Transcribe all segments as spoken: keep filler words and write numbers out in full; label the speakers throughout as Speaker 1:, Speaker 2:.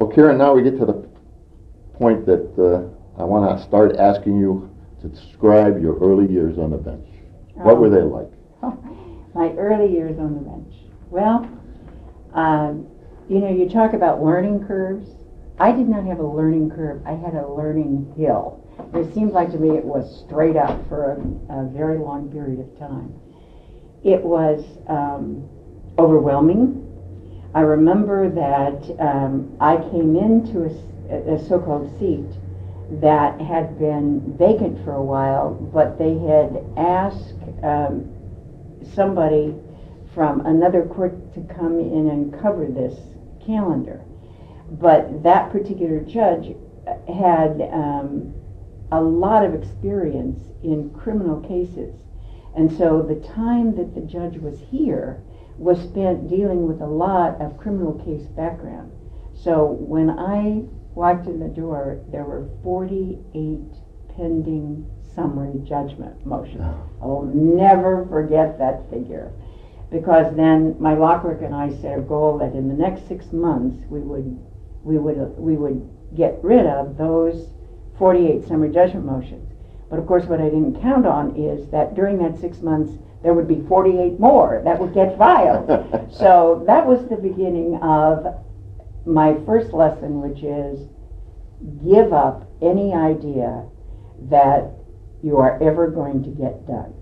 Speaker 1: Well, Karen, now we get to the point that uh, I want to start asking you to describe your early years on the bench. Oh. What were they like?
Speaker 2: My early years on the bench. Well, um, you know, you talk about learning curves. I did not have a learning curve. I had a learning hill. It seemed like to me it was straight up for a, a very long period of time. It was um, overwhelming. I remember that um, I came into a, a so-called seat that had been vacant for a while, but they had asked um, somebody from another court to come in and cover this calendar. But that particular judge had um, a lot of experience in criminal cases. And so the time that the judge was here was spent dealing with a lot of criminal case background. So when I walked in the door, there were forty-eight pending summary judgment motions. I will never forget that figure, because then my law clerk and I set a goal that in the next six months we would we would we would get rid of those forty-eight summary judgment motions. But of course, what I didn't count on is that during that six months there would be forty-eight more that would get filed. So that was the beginning of my first lesson, which is give up any idea that you are ever going to get done.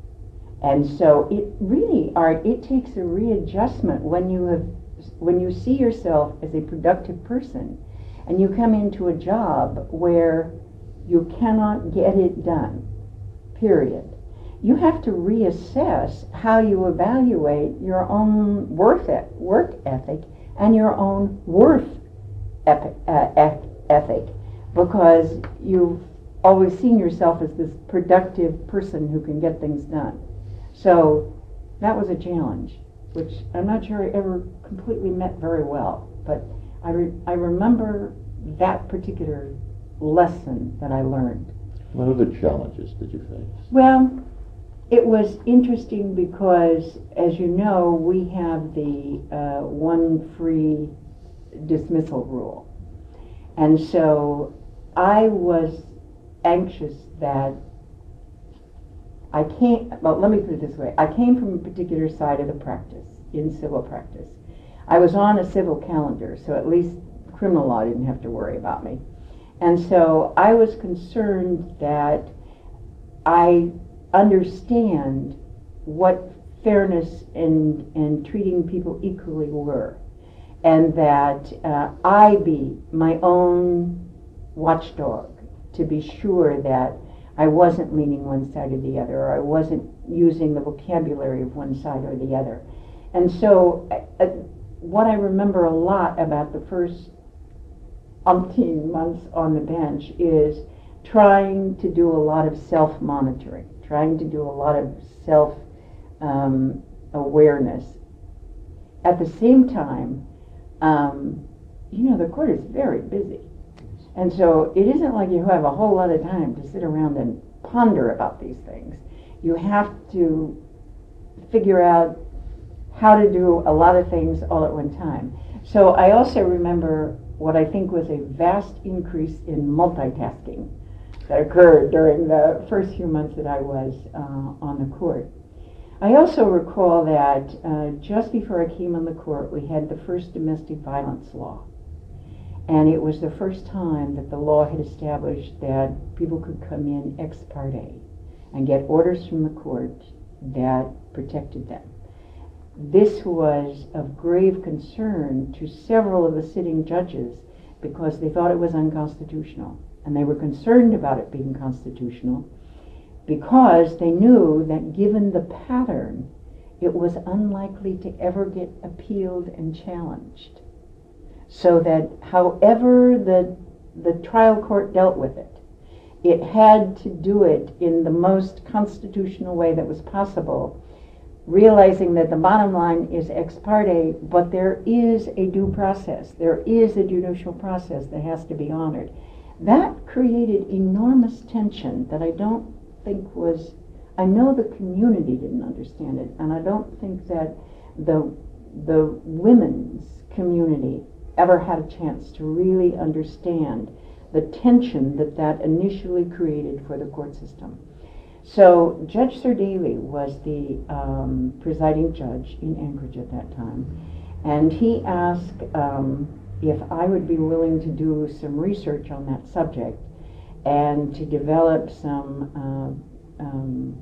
Speaker 2: And so it really, Art, it takes a readjustment when you have, when you see yourself as a productive person and you come into a job where you cannot get it done, period. You have to reassess how you evaluate your own worth et- work ethic and your own worth epi- uh, ethic, because you've always seen yourself as this productive person who can get things done. So that was a challenge, which I'm not sure I ever completely met very well. But I, re- I remember that particular lesson that I learned.
Speaker 1: What other challenges did you face?
Speaker 2: Well, it was interesting because, as you know, we have the uh, one free dismissal rule. And so I was anxious that I came, well, let me put it this way. I came from a particular side of the practice, in civil practice. I was on a civil calendar, so at least criminal law didn't have to worry about me. And so I was concerned that I understand what fairness and, and treating people equally were, and that uh, I be my own watchdog to be sure that I wasn't leaning one side or the other, or I wasn't using the vocabulary of one side or the other. And so uh, what I remember a lot about the first umpteen months on the bench is trying to do a lot of self-monitoring, trying to do a lot of self-awareness. Um, At the same time, um, you know, the court is very busy. And so it isn't like you have a whole lot of time to sit around and ponder about these things. You have to figure out how to do a lot of things all at one time. So I also remember what I think was a vast increase in multitasking that occurred during the first few months that I was uh, on the court. I also recall that uh, just before I came on the court, we had the first domestic violence law. And it was the first time that the law had established that people could come in ex parte and get orders from the court that protected them. This was of grave concern to several of the sitting judges because they thought it was unconstitutional. And they were concerned about it being constitutional because they knew that given the pattern, it was unlikely to ever get appealed and challenged. So that however the, the trial court dealt with it, it had to do it in the most constitutional way that was possible, realizing that the bottom line is ex parte, but there is a due process. There is a judicial process that has to be honored. That created enormous tension that I don't think was, I know the community didn't understand it, and I don't think that the the women's community ever had a chance to really understand the tension that that initially created for the court system. So Judge Sir Daly was the um, presiding judge in Anchorage at that time, and he asked um, if I would be willing to do some research on that subject and to develop some uh, um,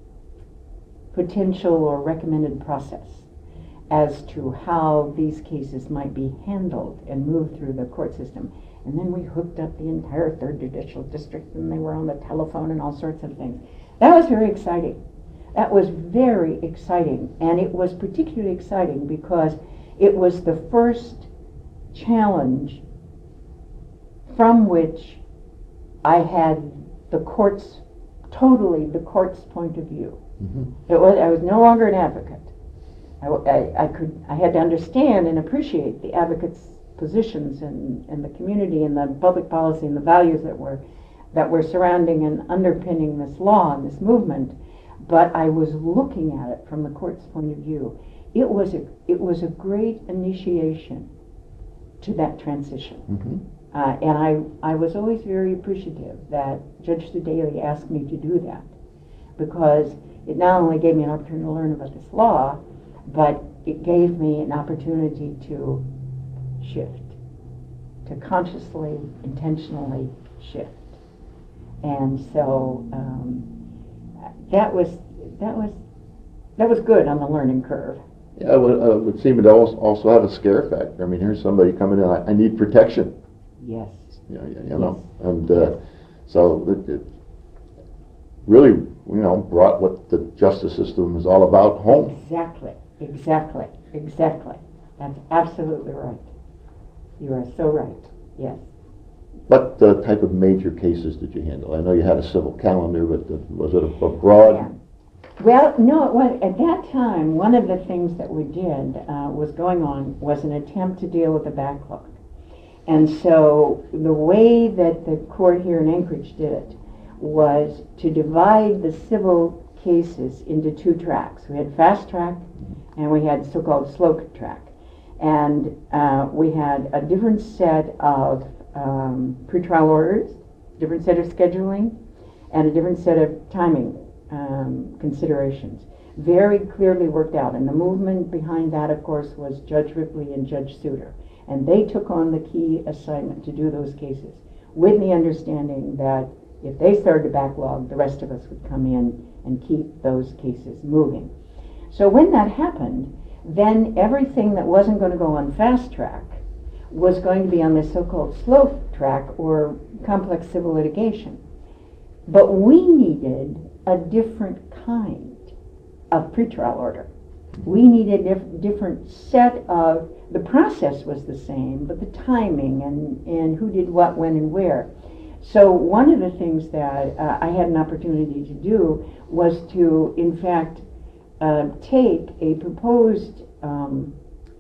Speaker 2: potential or recommended process as to how these cases might be handled and moved through the court system. And then we hooked up the entire third Judicial District, and they were on the telephone and all sorts of things. That was very exciting. That was very exciting. And it was particularly exciting because it was the first challenge from which I had the court's, totally the court's point of view. Mm-hmm. It was, I was no longer an advocate. I, I, I could, I had to understand and appreciate the advocates' positions and, and the community and the public policy and the values that were that were surrounding and underpinning this law and this movement, but I was looking at it from the court's point of view. It was a, it was a great initiation to that transition. Mm-hmm. uh, and I, I was always very appreciative that Judge Daly asked me to do that, because it not only gave me an opportunity to learn about this law, but it gave me an opportunity to shift, to consciously, intentionally shift. And so um, that was that was that was good on the learning curve.
Speaker 1: Yeah, it would, uh, would seem to also, also have a scare factor. I mean, here's somebody coming in, I, I need protection.
Speaker 2: Yes.
Speaker 1: Yeah, yeah, you know, yes. and uh, so it, it really, you know, brought what the justice system is all about home.
Speaker 2: Exactly, exactly, exactly. That's absolutely right. You are so right. Yes.
Speaker 1: What uh, type of major cases did you handle? I know you had a civil calendar, but uh, was it a, a broad?
Speaker 2: Yeah. Well, no, it was, at that time, one of the things that we did uh, was going on was an attempt to deal with the backlog. And so the way that the court here in Anchorage did it was to divide the civil cases into two tracks. We had fast track and we had so-called slow track. And uh, we had a different set of um, pretrial orders, different set of scheduling, and a different set of timing um, considerations. Very clearly worked out. And the movement behind that, of course, was Judge Ripley and Judge Souter. And they took on the key assignment to do those cases, with the understanding that if they started to backlog, the rest of us would come in and keep those cases moving. So when that happened, then everything that wasn't going to go on fast track was going to be on this so-called slow track or complex civil litigation. But we needed a different kind of pretrial order. We needed a diff- different set of, the process was the same, but the timing and, and who did what, when, and where. So one of the things that uh, I had an opportunity to do was to, in fact, uh, take a proposed um,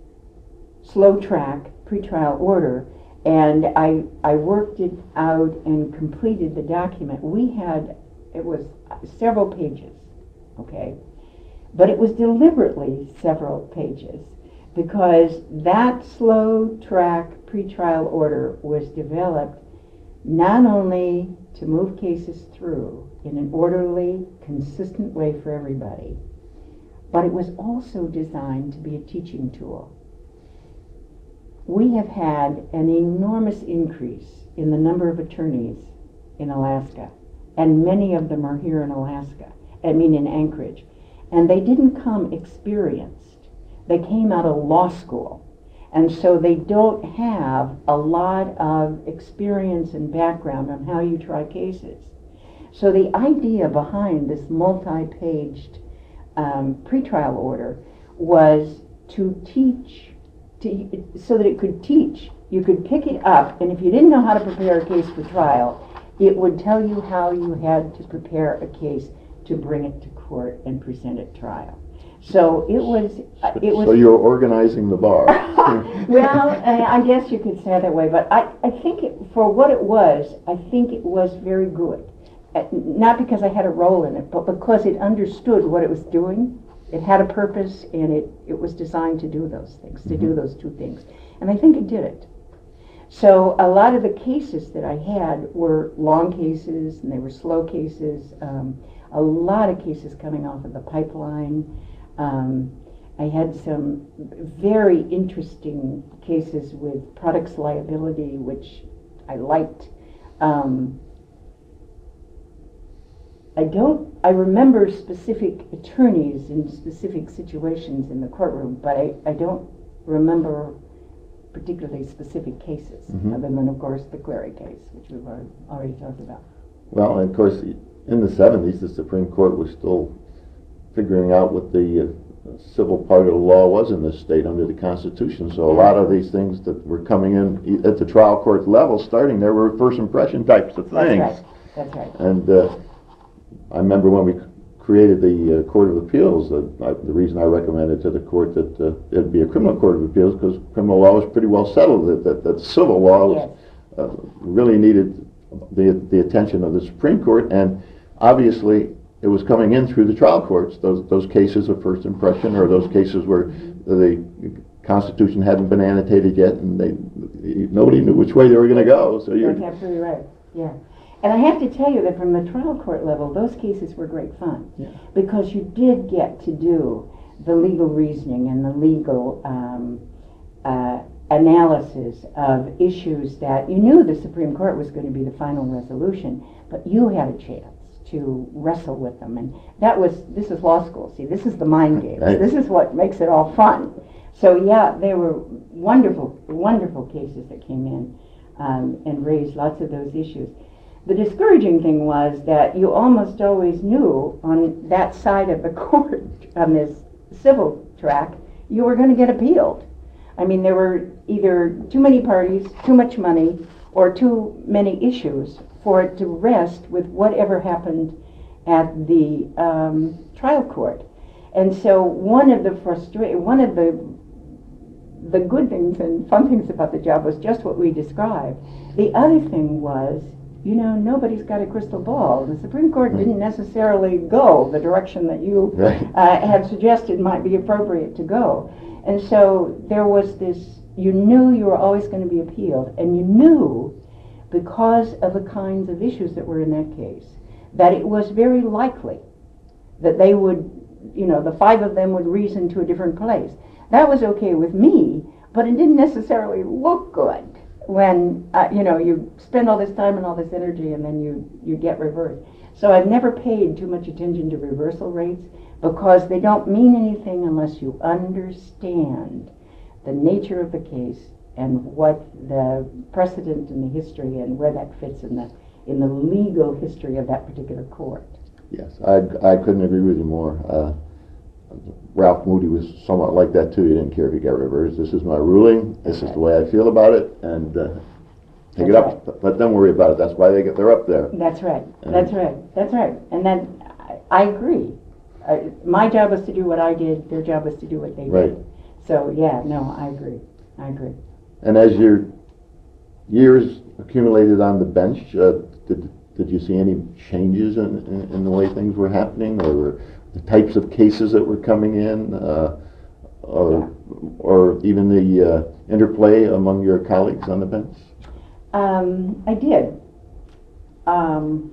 Speaker 2: slow track pretrial order, and I, I worked it out and completed the document. We had, it was several pages, okay? But it was deliberately several pages because that slow track pretrial order was developed not only to move cases through in an orderly, consistent way for everybody, but it was also designed to be a teaching tool. We have had an enormous increase in the number of attorneys in Alaska, and many of them are here in Alaska, I mean in Anchorage. And they didn't come experienced. They came out of law school. And so they don't have a lot of experience and background on how you try cases. So the idea behind this multi-paged um, pretrial order was to teach, to, so that it could teach. You could pick it up, and if you didn't know how to prepare a case for trial, it would tell you how you had to prepare a case to bring it to court and present at trial. So it was, uh, it was.
Speaker 1: So you're organizing the bar.
Speaker 2: Well, I guess you could say it that way, but I, I think it, for what it was, I think it was very good. Uh, not because I had a role in it, but because it understood what it was doing It had a purpose, and it, it was designed to do those things, to do
Speaker 1: Mhm.
Speaker 2: those two things. And I think it did it. So a lot of the cases that I had were long cases, and they were slow cases. Um, a lot of cases coming off of the pipeline. Um, I had some very interesting cases with products liability, which I liked. Um, I don't, I remember specific attorneys in specific situations in the courtroom, but I, I don't remember particularly specific cases,
Speaker 1: Mhm.
Speaker 2: other than, of course, the Clary case, which we've already, already talked about.
Speaker 1: Well, and of course, in the seventies, the Supreme Court was still figuring out what the uh, civil part of the law was in this state under the Constitution. So a lot of these things that were coming in e- at the trial court level, starting there, were first impression types of
Speaker 2: That's
Speaker 1: things.
Speaker 2: right, that's right.
Speaker 1: And uh, I remember when we created the uh, Court of Appeals, uh, I, the reason I recommended to the court that uh, it'd be a criminal court of appeals, because criminal law was pretty well settled, that, that, that civil law was,
Speaker 2: Yes.
Speaker 1: uh, really needed the, the attention of the Supreme Court, and obviously it was coming in through the trial courts, those, those cases of first impression, or those cases where the Constitution hadn't been annotated yet, and they, nobody knew which way they were going to go. So you're,
Speaker 2: That's absolutely right, yeah. And I have to tell you that from the trial court level, those cases were great fun.
Speaker 1: Yeah.
Speaker 2: Because you did get to do the legal reasoning and the legal um, uh, analysis of issues that you knew the Supreme Court was going to be the final resolution, but you had a chance to wrestle with them. And that was, this is law school, see, this is the mind games.
Speaker 1: Right.
Speaker 2: This is what makes it all fun. So yeah, there were wonderful, wonderful cases that came in um, and raised lots of those issues. The discouraging thing was that you almost always knew on that side of the court, on this civil track, you were going to get appealed. I mean, there were either too many parties, too much money, or too many issues for it to rest with whatever happened at the um, trial court. And so one of the frustra- one of the the good things and fun things about the job was just what we described. The other thing was, you know, nobody's got a crystal ball. The Supreme Court
Speaker 1: Right.
Speaker 2: didn't necessarily go the direction that you
Speaker 1: Right.
Speaker 2: uh, had suggested might be appropriate to go. And so there was this, you knew you were always going to be appealed, and you knew, because of the kinds of issues that were in that case, that it was very likely that they would, you know, the five of them would reason to a different place. That was okay with me, but it didn't necessarily look good when, uh, you know, you spend all this time and all this energy and then you, you get reversed. So I've never paid too much attention to reversal rates, because they don't mean anything unless you understand the nature of the case and what the precedent in the history and where that fits in the in the legal history of that particular court.
Speaker 1: Yes, I, I couldn't agree with you more. Uh, Ralph Moody was somewhat like that too. He didn't care if he got reversed. This is my ruling. This is the way I feel about it, and uh, take it
Speaker 2: That's
Speaker 1: up. Let them worry about it. That's why they get they're up there.
Speaker 2: That's right.
Speaker 1: And-
Speaker 2: That's right. That's right. And then I, I agree. Uh, my job was to do what I did. Their job was to do what they
Speaker 1: Right.
Speaker 2: did. So yeah, no, I agree. I agree.
Speaker 1: And as your years accumulated on the bench, uh, did did you see any changes in, in, in the way things were happening, or the types of cases that were coming in, uh, or or even the uh, interplay among your colleagues on the bench?
Speaker 2: Um, I did. Um,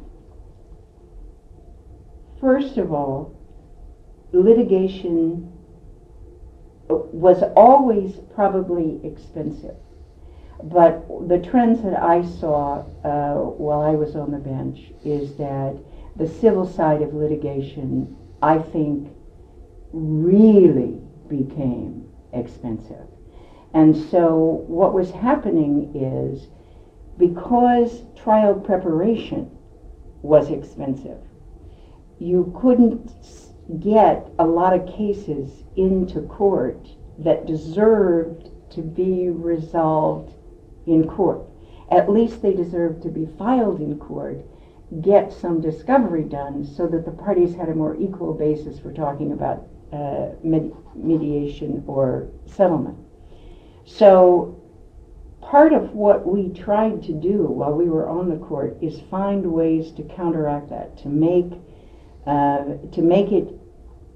Speaker 2: first of all, litigation was always probably expensive. But the trends that I saw uh, while I was on the bench is that the civil side of litigation, I think, really became expensive. And so what was happening is, because trial preparation was expensive, you couldn't get a lot of cases into court that deserved to be resolved in court. At least they deserved to be filed in court, get some discovery done so that the parties had a more equal basis for talking about uh, med- mediation or settlement. So part of what we tried to do while we were on the court is find ways to counteract that, to make uh, to make it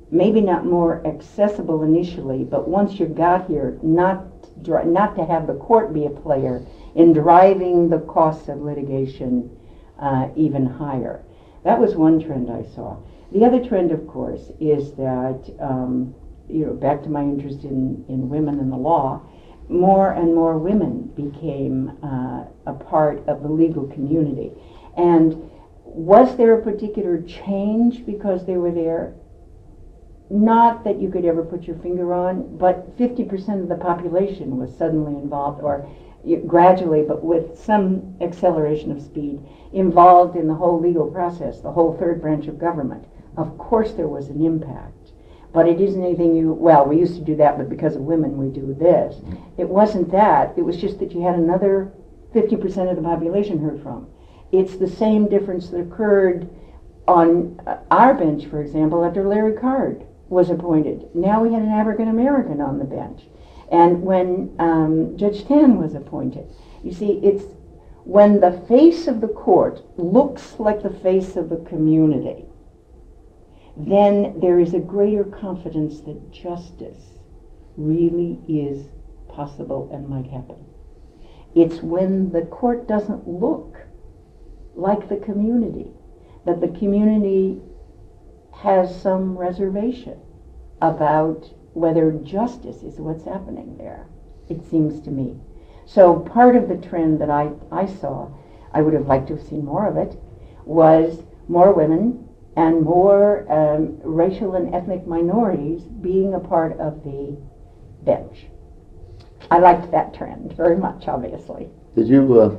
Speaker 2: maybe not more accessible initially, but once you got here, not dri- not to have the court be a player in driving the costs of litigation uh, even higher. That was one trend I saw. The other trend, of course, is that, um, you know, back to my interest in, in women in the law, more and more women became uh, a part of the legal community. And was there a particular change because they were there? Not that you could ever put your finger on, but fifty percent of the population was suddenly involved, or gradually, but with some acceleration of speed, involved in the whole legal process, the whole third branch of government. Of course there was an impact, but it isn't anything you, well, we used to do that, but because of women we do this. It wasn't that, it was just that you had another fifty percent of the population heard from. It's the same difference that occurred on our bench, for example, after Larry Card was appointed. Now we had an African American on the bench. And when um, Judge Tan was appointed, you see, it's when the face of the court looks like the face of the community, then there is a greater confidence that justice really is possible and might happen. It's when the court doesn't look like the community, that the community has some reservation about whether justice is what's happening there, it seems to me. So part of the trend that I, I saw, I would have liked to have seen more of it, was more women and more um, racial and ethnic minorities being a part of the bench. I liked that trend very much, obviously.
Speaker 1: Did you, uh,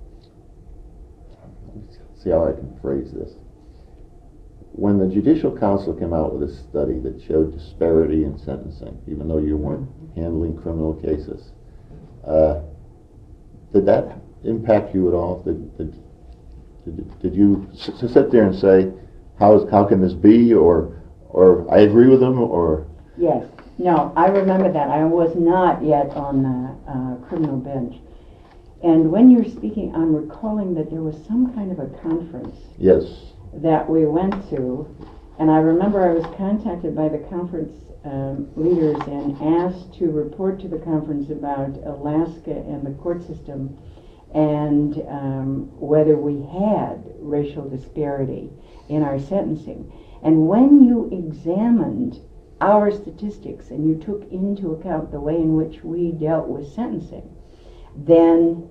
Speaker 1: let's see how I can phrase this. When the Judicial Council came out with a study that showed disparity in sentencing, even though you weren't handling criminal cases, uh, did that impact you at all? Did, did, did, did you s- sit there and say, how, is, how can this be, or, or I agree with them, or?
Speaker 2: Yes. No, I remember that. I was not yet on the uh, criminal bench. And when you're speaking, I'm recalling that there was some kind of a conference.
Speaker 1: Yes.
Speaker 2: That we went to, and I remember I was contacted by the conference um, leaders and asked to report to the conference about Alaska and the court system and um, whether we had racial disparity in our sentencing. And when you examined our statistics and you took into account the way in which we dealt with sentencing, then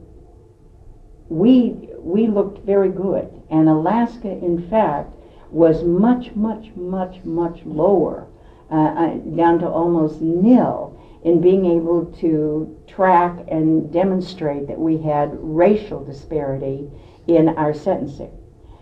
Speaker 2: we we looked very good. And Alaska, in fact, was much, much, much, much lower, uh, uh, down to almost nil, in being able to track and demonstrate that we had racial disparity in our sentencing.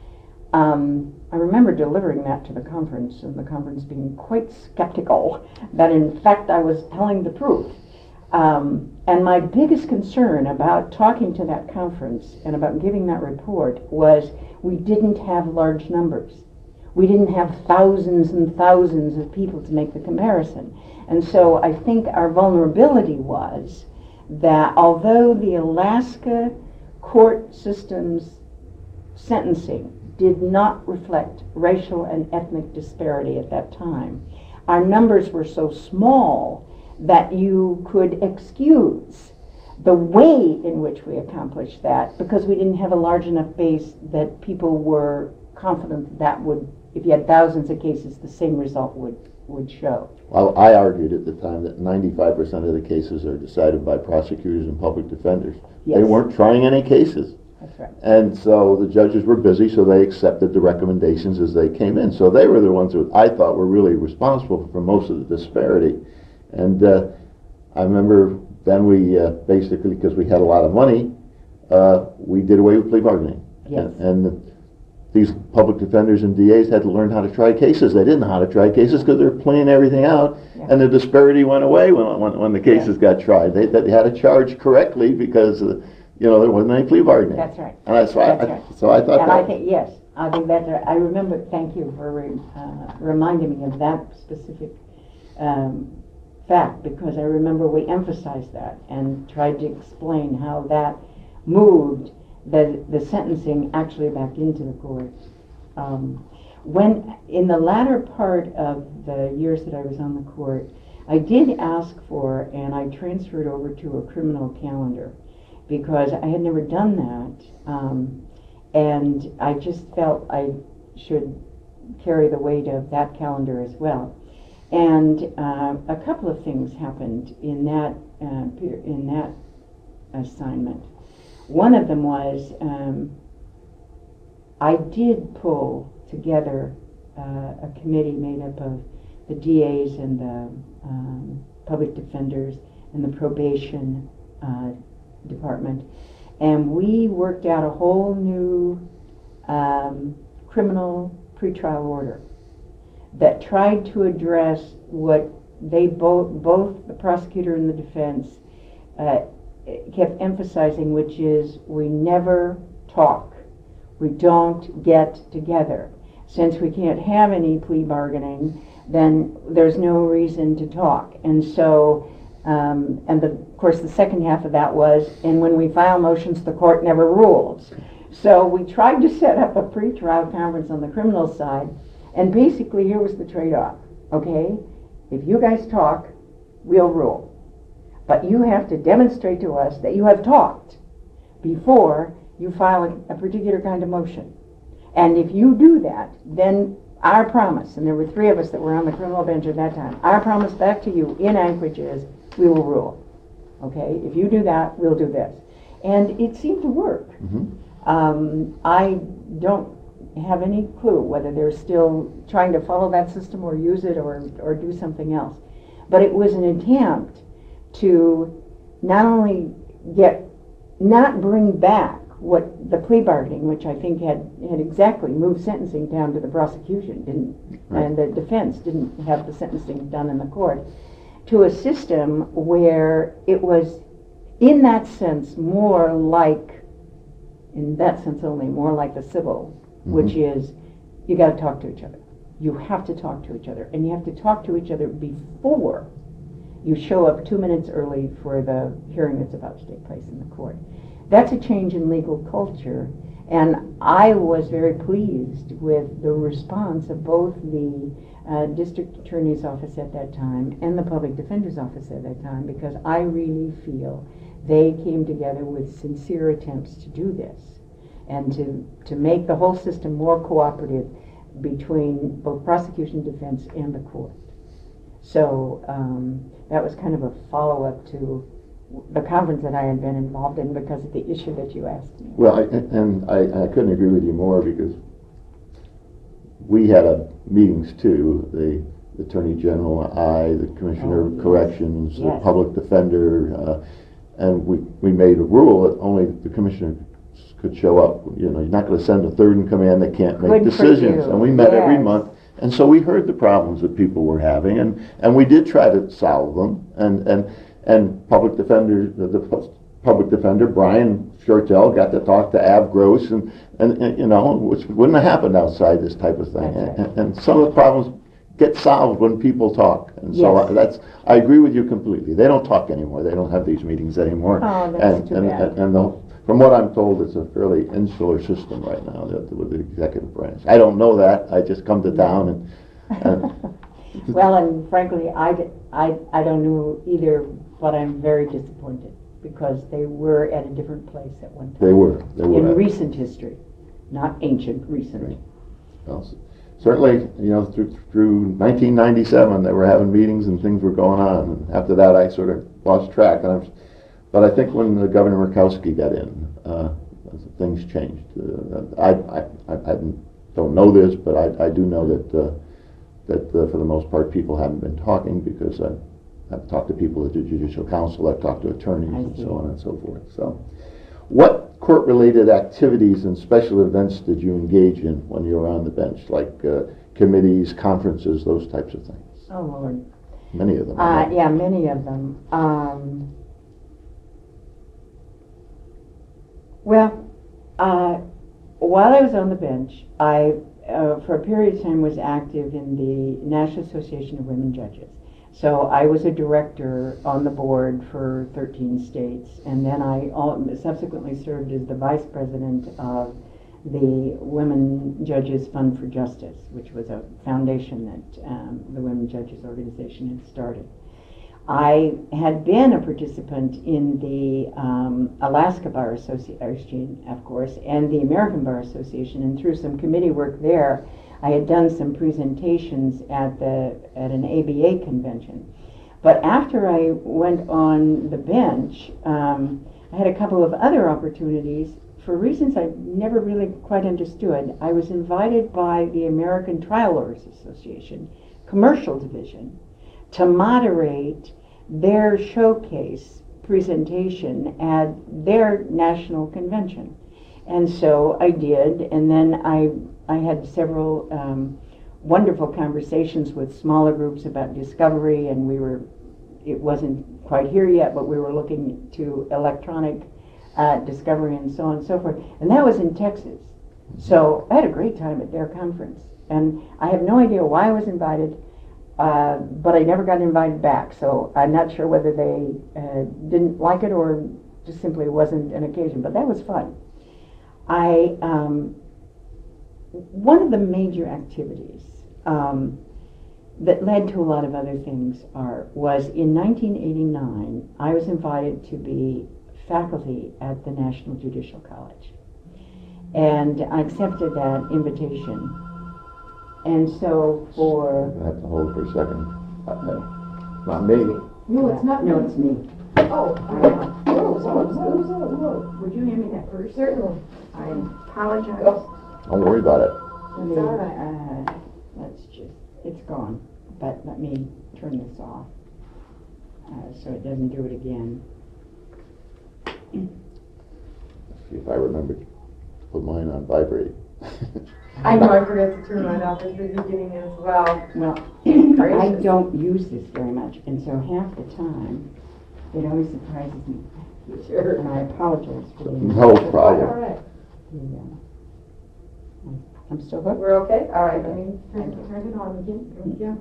Speaker 2: Um, I remember delivering that to the conference, and the conference being quite skeptical that in fact I was telling the truth. Um, and my biggest concern about talking to that conference and about giving that report was we didn't have large numbers. We didn't have thousands and thousands of people to make the comparison. And so I think our vulnerability was that although the Alaska court system's sentencing did not reflect racial and ethnic disparity at that time, our numbers were so small that you could excuse the way in which we accomplished that because we didn't have a large enough base that people were confident that would, if you had thousands of cases, the same result would, would show.
Speaker 1: Well, I argued at the time that ninety-five percent of the cases are decided by prosecutors and public defenders.
Speaker 2: Yes.
Speaker 1: They weren't trying any cases.
Speaker 2: That's right.
Speaker 1: And so the judges were busy, so they accepted the recommendations as they came in. So they were the ones who I thought were really responsible for most of the disparity. And uh, I remember then we uh, basically, because we had a lot of money, uh, we did away with plea bargaining.
Speaker 2: Yes.
Speaker 1: And, and these public defenders and D As had to learn how to try cases. They didn't know how to try cases because they were playing everything out, yeah. And the disparity went away when when, when the cases yeah. got tried. They, they had to charge correctly because uh, you know there wasn't any plea bargaining.
Speaker 2: That's right.
Speaker 1: And that's why.
Speaker 2: That's
Speaker 1: I,
Speaker 2: right.
Speaker 1: So I thought
Speaker 2: and
Speaker 1: that.
Speaker 2: I think yes, I think that's right. I remember. Thank you for re, uh, reminding me of that specific um, fact because I remember we emphasized that and tried to explain how that moved the the sentencing actually back into the courts. Um, when, in the latter part of the years that I was on the court, I did ask for, and I transferred over to a criminal calendar, because I had never done that, um, and I just felt I should carry the weight of that calendar as well. And uh, a couple of things happened in that uh, per- in that assignment. One of them was um, I did pull together uh, a committee made up of the D As and the um, public defenders and the probation uh, department, and we worked out a whole new um, criminal pretrial order that tried to address what they both, both the prosecutor and the defense uh, kept emphasizing, which is we never talk. We don't get together. Since we can't have any plea bargaining, then there's no reason to talk. And so, um, and the, of course the second half of that was, and when we file motions, the court never rules. So we tried to set up a pre-trial conference on the criminal side, and basically here was the trade-off, okay? If you guys talk, we'll rule. But you have to demonstrate to us that you have talked before you file a, a particular kind of motion. And if you do that, then our promise, and there were three of us that were on the criminal bench at that time, our promise back to you in Anchorage is we will rule. Okay? If you do that, we'll do this. And it seemed to work.
Speaker 1: Mm-hmm.
Speaker 2: Um, I don't have any clue whether they're still trying to follow that system or use it or, or do something else. But it was an attempt to not only get, not bring back what the plea bargaining, which I think had, had exactly moved sentencing down to the prosecution, didn't,
Speaker 1: right.
Speaker 2: and the defense didn't have the sentencing done in the court, to a system where it was, in that sense, more like, in that sense only, more like the civil, mm-hmm. which is, you got to talk to each other. You have to talk to each other, and you have to talk to each other before you show up two minutes early for the hearing that's about to take place in the court. That's a change in legal culture, and I was very pleased with the response of both the uh, district attorney's office at that time and the public defender's office at that time, because I really feel they came together with sincere attempts to do this and to, to make the whole system more cooperative between both prosecution, defense, and the court. So um, that was kind of a follow-up to the conference that I had been involved in because of the issue that you asked me.
Speaker 1: Well, I, and I, I couldn't agree with you more, because we had a meetings too, the Attorney General, I, the Commissioner
Speaker 2: Oh,
Speaker 1: of
Speaker 2: yes.
Speaker 1: Corrections,
Speaker 2: Yes.
Speaker 1: the Public Defender, uh, and we, we made a rule that only the Commissioner could show up. You know, you're not going to send a third in command that can't make
Speaker 2: Good for
Speaker 1: decisions.
Speaker 2: you.
Speaker 1: And we met every
Speaker 2: Yes.
Speaker 1: month. And so we heard the problems that people were having, and, and we did try to solve them. And and and public defender, the, the public defender Brian Shortell got to talk to Ab Gross, and, and, and you know, which wouldn't have happened outside this type of thing.
Speaker 2: That's right.
Speaker 1: And, and some of the problems get solved when people talk. And so
Speaker 2: Yes.
Speaker 1: I, that's I agree with you completely. They don't talk anymore. They don't have these meetings anymore.
Speaker 2: Oh, that's
Speaker 1: and
Speaker 2: too
Speaker 1: and,
Speaker 2: bad.
Speaker 1: and, and the, from what I'm told, it's a fairly insular system right now the, with the executive branch. I don't know that. I just come to town and. and
Speaker 2: Well, and frankly, I, d- I, I don't know either, but I'm very disappointed because they were at a different place at one time.
Speaker 1: They were. They were.
Speaker 2: In
Speaker 1: at-
Speaker 2: recent history, not ancient, recent.
Speaker 1: Right. Well, s- certainly, you know, through, through nineteen ninety-seven, they were having meetings and things were going on. And after that, I sort of lost track. And I'm, but I think when the Governor Murkowski got in, uh, things changed. Uh, I, I, I, I don't know this, but I, I do know that uh, that uh, for the most part, people haven't been talking, because I, I've talked to people at the Judicial Council, I've talked to attorneys,
Speaker 2: I
Speaker 1: and
Speaker 2: see.
Speaker 1: so on and so forth. So, what court-related activities and special events did you engage in when you were on the bench, like uh, committees, conferences, those types of things?
Speaker 2: Oh, Lord.
Speaker 1: Many of them. I
Speaker 2: Uh,
Speaker 1: know.
Speaker 2: yeah, many of them. Um, well, uh, while I was on the bench, I, uh, for a period of time, was active in the National Association of Women Judges. So I was a director on the board for thirteen states, and then I al- subsequently served as the vice president of the Women Judges Fund for Justice, which was a foundation that um, the Women Judges Organization had started. I had been a participant in the um, Alaska Bar Association, of course, and the American Bar Association, and through some committee work there, I had done some presentations at the at an A B A convention. But after I went on the bench, um, I had a couple of other opportunities for reasons I never really quite understood. I was invited by the American Trial Lawyers Association Commercial Division to moderate their showcase presentation at their national convention. And so I did, and then I I had several um, wonderful conversations with smaller groups about discovery, and we were, it wasn't quite here yet, but we were looking to electronic uh, discovery and so on and so forth. And that was in Texas. So I had a great time at their conference. And I have no idea why I was invited, uh, but I never got invited back. So I'm not sure whether they uh, didn't like it or just simply wasn't an occasion, but that was fun. I, um, one of the major activities um, that led to a lot of other things are, was in nineteen eighty-nine, I was invited to be faculty at the National Judicial College. And I accepted that invitation. And so for...
Speaker 1: I have to hold for a second.
Speaker 3: Uh, Not me.
Speaker 4: No, it's not.
Speaker 2: No, it's me.
Speaker 4: Oh, I know. Whoa, whoa, whoa, whoa, whoa.
Speaker 2: Would you hand me that first?
Speaker 4: Certainly.
Speaker 2: I apologize.
Speaker 4: Oh.
Speaker 1: Don't worry about it.
Speaker 2: Let me,
Speaker 4: It's all right.
Speaker 2: uh, let's just, it's gone, but let me turn this off uh, so it doesn't do it again.
Speaker 1: See if I remember to put mine on vibrate.
Speaker 4: I know, I forgot to turn mine off at the beginning as well.
Speaker 2: Well, I
Speaker 4: Gracious.
Speaker 2: don't use this very much, and so half the time it always surprises me.
Speaker 4: Sure.
Speaker 2: And I apologize for the.
Speaker 1: No
Speaker 4: All
Speaker 1: problem.
Speaker 4: right.
Speaker 2: Yeah. I'm still hooked?
Speaker 4: We're okay? All right, let me turn, turn it on again. Here we go.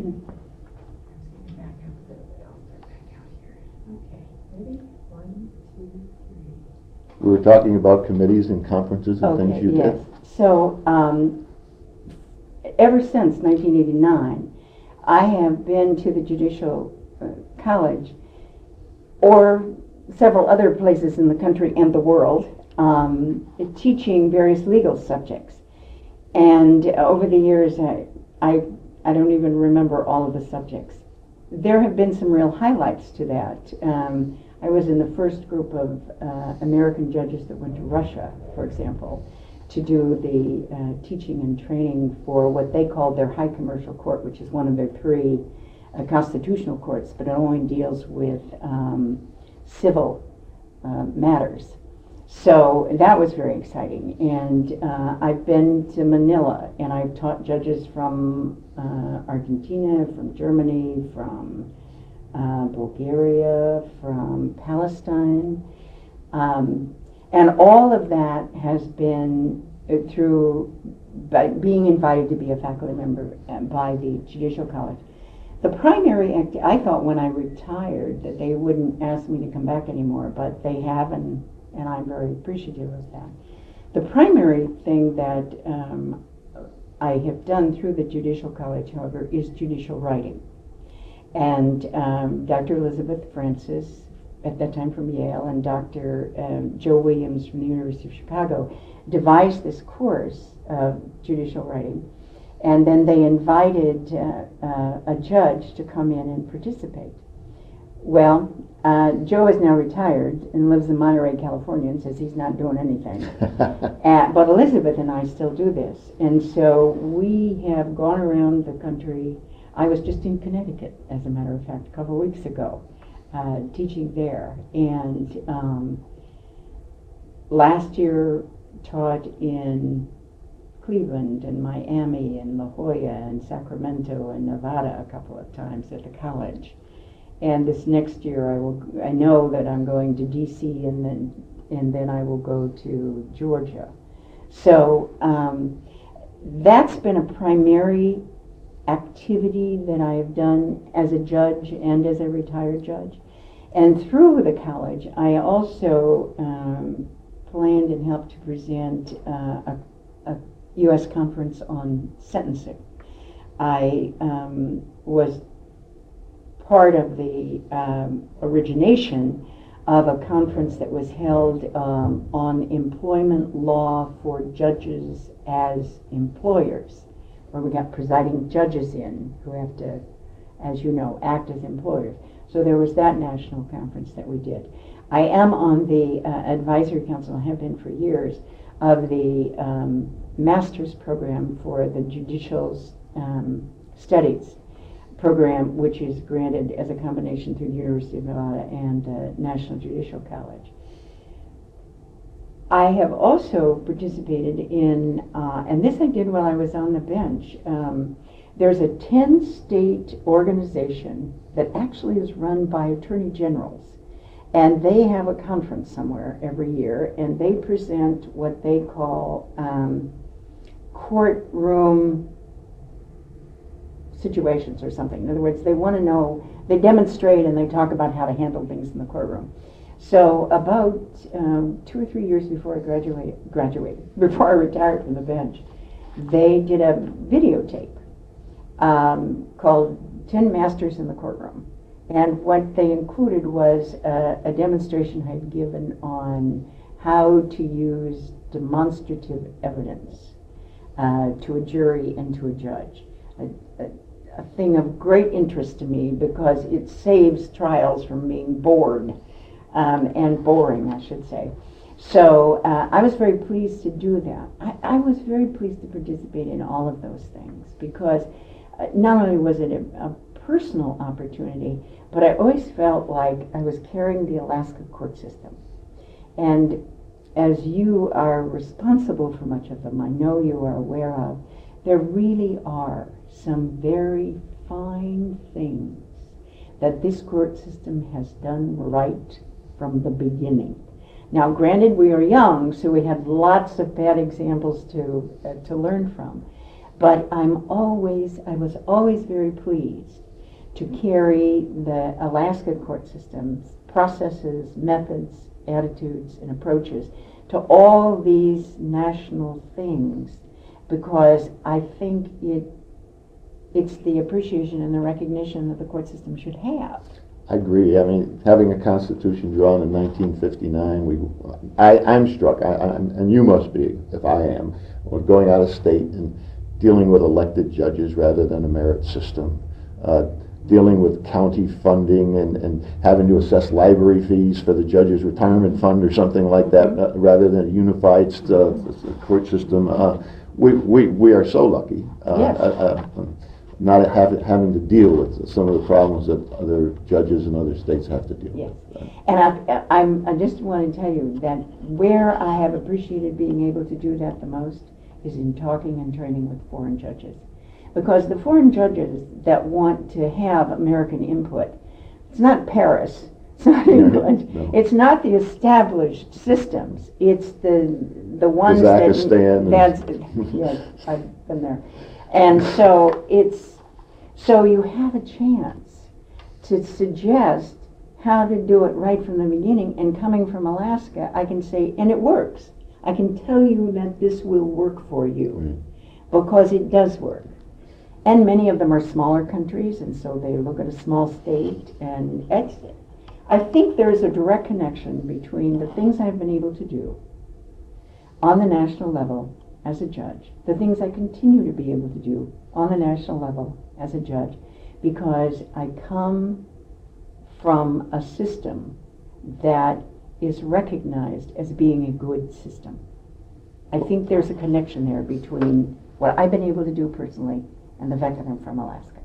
Speaker 4: Back up a little bit. I'll start back out here. Okay, ready? One, two, three.
Speaker 1: We were talking about committees and conferences and
Speaker 2: Okay,
Speaker 1: things you
Speaker 2: yes.
Speaker 1: did.
Speaker 2: So, um, ever since nineteen eighty-nine, I have been to the Judicial uh, College, or several other places in the country and the world, um, teaching various legal subjects. And over the years, I, I, I don't even remember all of the subjects. There have been some real highlights to that. Um, I was in the first group of uh, American judges that went to Russia, for example, to do the uh, teaching and training for what they called their High Commercial Court, which is one of their three uh, constitutional courts, but it only deals with um, civil uh, matters. So that was very exciting. And uh, I've been to Manila, and I've taught judges from uh, Argentina, from Germany, from uh, Bulgaria, from Palestine. Um, and all of that has been uh, through by being invited to be a faculty member uh, by the Judicial College. The primary act, I thought when I retired that they wouldn't ask me to come back anymore, but they have, and, and I'm very appreciative of that. The primary thing that um, I have done through the Judicial College, however, is judicial writing. And um, Doctor Elizabeth Francis, at that time from Yale, and Doctor Um, Joe Williams from the University of Chicago devised this course of judicial writing. And then they invited uh, uh, a judge to come in and participate. Well, uh, Joe is now retired and lives in Monterey, California, and says he's not doing anything. uh, but Elizabeth and I still do this. And so we have gone around the country. I was just in Connecticut, as a matter of fact, a couple of weeks ago, uh, teaching there. And um, last year taught in Cleveland and Miami and La Jolla and Sacramento and Nevada a couple of times at the college. And this next year I will, I know that I'm going to D C and then and then I will go to Georgia. So um, that's been a primary activity that I have done as a judge and as a retired judge. And through the college I also um, planned and helped to present uh, a, a U S conference on sentencing. I um, was part of the um, origination of a conference that was held um, on employment law for judges as employers, where we got presiding judges in who have to, as you know, act as employers. So there was that national conference that we did. I am on the uh, advisory council, I have been for years, of the um, master's program for the judicial um, studies program, which is granted as a combination through the University of Nevada and uh, National Judicial College. I have also participated in, uh, and this I did while I was on the bench, um, there's a ten-state organization that actually is run by attorney generals, and they have a conference somewhere every year, and they present what they call um, courtroom situations or something. In other words, they want to know, they demonstrate and they talk about how to handle things in the courtroom. So about um, two or three years before I graduated, graduated, before I retired from the bench, they did a videotape um, called ten Masters in the Courtroom. And what they included was a, a demonstration I had given on how to use demonstrative evidence uh, to a jury and to a judge. A, a, a thing of great interest to me because it saves trials from being bored um, and boring, I should say. So uh, I was very pleased to do that. I, I was very pleased to participate in all of those things because uh, not only was it a, a personal opportunity, but I always felt like I was carrying the Alaska court system. And as you are responsible for much of them, I know you are aware of, there really are some very fine things that this court system has done right from the beginning. Now, granted, we are young, so we have lots of bad examples to uh, to learn from. But I'm always, I was always very pleased to carry the Alaska court system's processes, methods, attitudes, and approaches to all these national things, because I think it it's the appreciation and the recognition that the court system should have.
Speaker 1: I agree. I mean, having a constitution drawn in nineteen fifty-nine, we, I, I'm struck, I, I, and you must be, if I am, we're going out of state and dealing with elected judges rather than a merit system, uh, dealing with county funding and, and having to assess library fees for the judge's retirement fund or something like that, uh, rather than a unified uh, court system. Uh, we, we, we are so lucky. Uh,
Speaker 2: Yes.
Speaker 1: uh, uh, not have, having to deal with some of the problems that other judges in other states have to deal
Speaker 2: Yes.
Speaker 1: with.
Speaker 2: And I, I'm, I just want to tell you that where I have appreciated being able to do that the most is in talking and training with foreign judges. Because the foreign judges that want to have American input, it's not Paris, it's not England,
Speaker 1: No.
Speaker 2: it's not the established systems, it's the the ones
Speaker 1: Kazakhstan
Speaker 2: that,
Speaker 1: and-
Speaker 2: that's, yes, I've been there. And so it's, so you have a chance to suggest how to do it right from the beginning. And coming from Alaska, I can say, and it works. I can tell you that this will work for you, because it does work. And many of them are smaller countries, and so they look at a small state, and it's, I think there's a direct connection between the things I've been able to do on the national level as a judge, the things I continue to be able to do on the national level as a judge, because I come from a system that is recognized as being a good system. I think there's a connection there between what I've been able to do personally and the fact that I'm from Alaska.